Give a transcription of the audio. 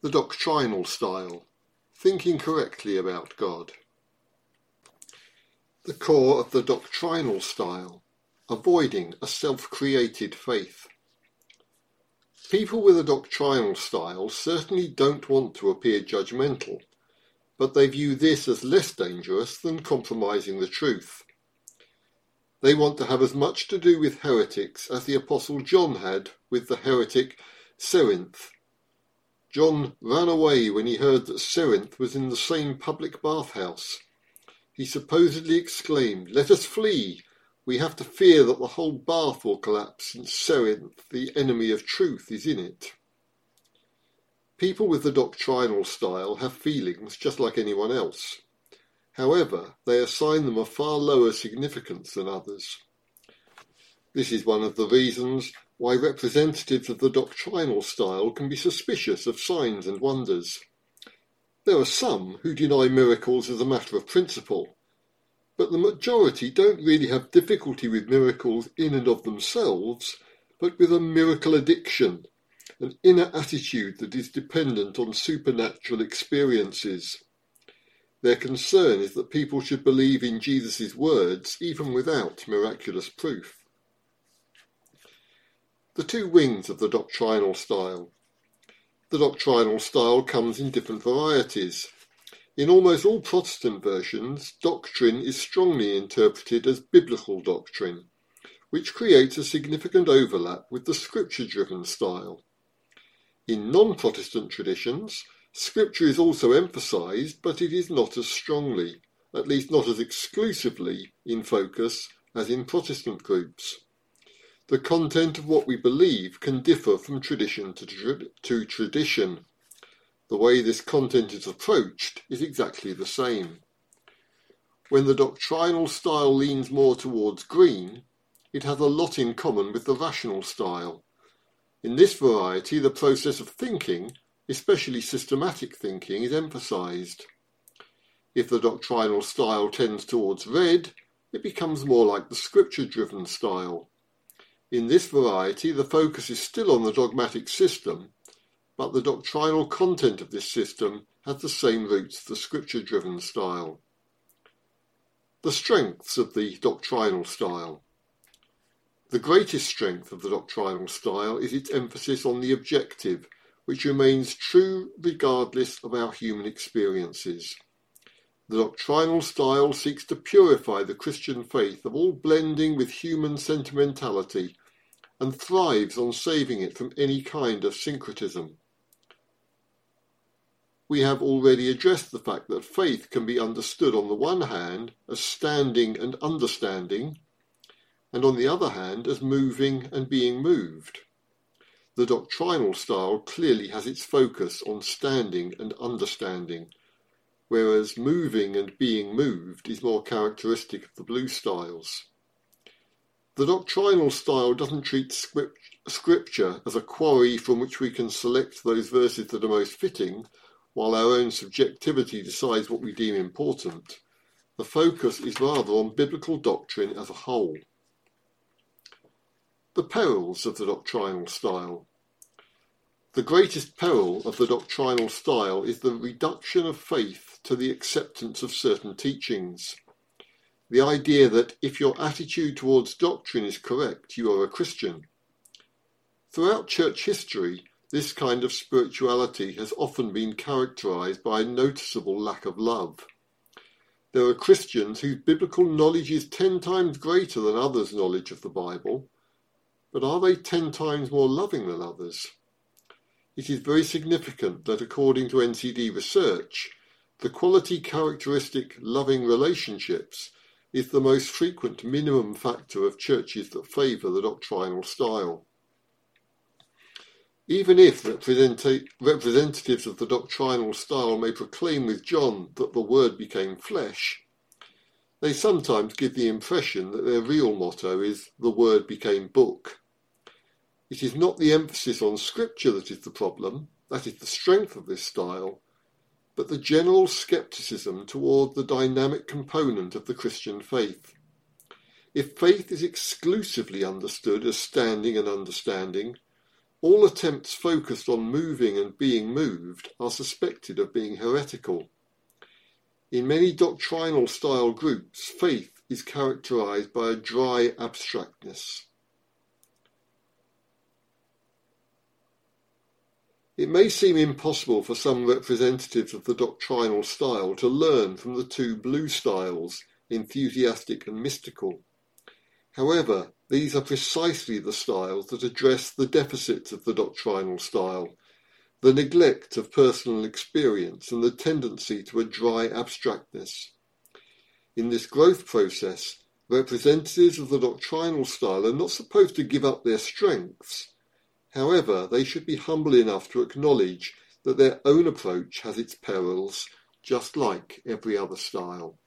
The doctrinal style, thinking correctly about God. The core of the doctrinal style, avoiding a self-created faith. People with a doctrinal style certainly don't want to appear judgmental, but they view this as less dangerous than compromising the truth. They want to have as much to do with heretics as the Apostle John had with the heretic Cerinth. John ran away when he heard that Cerinth was in the same public bathhouse. He supposedly exclaimed, "Let us flee! We have to fear that the whole bath will collapse since Cerinth, the enemy of truth, is in it." People with the doctrinal style have feelings just like anyone else. However, they assign them a far lower significance than others. This is one of the reasons why representatives of the doctrinal style can be suspicious of signs and wonders. There are some who deny miracles as a matter of principle, but the majority don't really have difficulty with miracles in and of themselves, but with a miracle addiction, an inner attitude that is dependent on supernatural experiences. Their concern is that people should believe in Jesus' words even without miraculous proof. The two wings of the doctrinal style. The doctrinal style comes in different varieties. In almost all Protestant versions, doctrine is strongly interpreted as biblical doctrine, which creates a significant overlap with the scripture-driven style. In non-Protestant traditions, scripture is also emphasized, but it is not as strongly, at least not as exclusively, in focus as in Protestant groups. The content of what we believe can differ from tradition to tradition. The way this content is approached is exactly the same. When the doctrinal style leans more towards green, it has a lot in common with the rational style. In this variety, the process of thinking, especially systematic thinking, is emphasized. If the doctrinal style tends towards red, it becomes more like the scripture-driven style. In this variety, the focus is still on the dogmatic system, but the doctrinal content of this system has the same roots as the scripture-driven style. The strengths of the doctrinal style. The greatest strength of the doctrinal style is its emphasis on the objective, which remains true regardless of our human experiences. The doctrinal style seeks to purify the Christian faith of all blending with human sentimentality and thrives on saving it from any kind of syncretism. We have already addressed the fact that faith can be understood on the one hand as standing and understanding, and on the other hand as moving and being moved. The doctrinal style clearly has its focus on standing and understanding, whereas moving and being moved is more characteristic of the blue styles. The doctrinal style doesn't treat scripture as a quarry from which we can select those verses that are most fitting, while our own subjectivity decides what we deem important. The focus is rather on biblical doctrine as a whole. The perils of the doctrinal style. The greatest peril of the doctrinal style is the reduction of faith to the acceptance of certain teachings. The idea that if your attitude towards doctrine is correct, you are a Christian. Throughout church history, this kind of spirituality has often been characterized by a noticeable lack of love. There are Christians whose biblical knowledge is 10 times greater than others' knowledge of the Bible, but are they 10 times more loving than others? It is very significant that according to NCD research, the quality characteristic loving relationships is the most frequent minimum factor of churches that favour the doctrinal style. Even if representatives of the doctrinal style may proclaim with John that the Word became flesh, they sometimes give the impression that their real motto is the Word became book. It is not the emphasis on Scripture that is the problem, that is the strength of this style, but the general scepticism toward the dynamic component of the Christian faith. If faith is exclusively understood as standing and understanding, All attempts focused on moving and being moved are suspected of being heretical. In many doctrinal style groups, faith is characterized by a dry abstractness. It may seem impossible for some representatives of the doctrinal style to learn from the two blue styles, enthusiastic and mystical. However, these are precisely the styles that address the deficits of the doctrinal style, the neglect of personal experience and the tendency to a dry abstractness. In this growth process, representatives of the doctrinal style are not supposed to give up their strengths. However, they should be humble enough to acknowledge that their own approach has its perils, just like every other style.